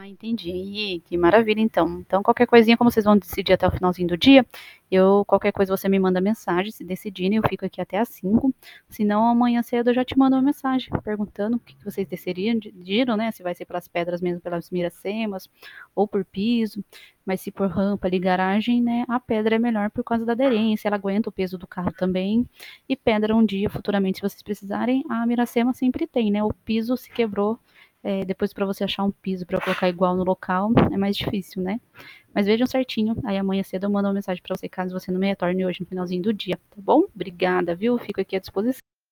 Entendi. Ih, que maravilha então. Então qualquer coisinha, como vocês vão decidir até o finalzinho do dia, qualquer coisa você me manda mensagem, se decidirem, eu fico aqui até às 5. Se não, amanhã cedo eu já te mando uma mensagem perguntando o que vocês decidiram, né? Se vai ser pelas pedras mesmo, pelas miracemas, ou por piso. Mas se por rampa ali, garagem, né? A pedra é melhor por causa da aderência, ela aguenta o peso do carro também. E pedra um dia, futuramente, se vocês precisarem, a miracema sempre tem, né? O piso se quebrou, depois para você achar um piso para colocar igual no local é mais difícil, né? Mas vejam certinho, aí amanhã cedo eu mando uma mensagem para você caso você não me retorne hoje no finalzinho do dia, tá bom? Obrigada, viu? Fico aqui à disposição.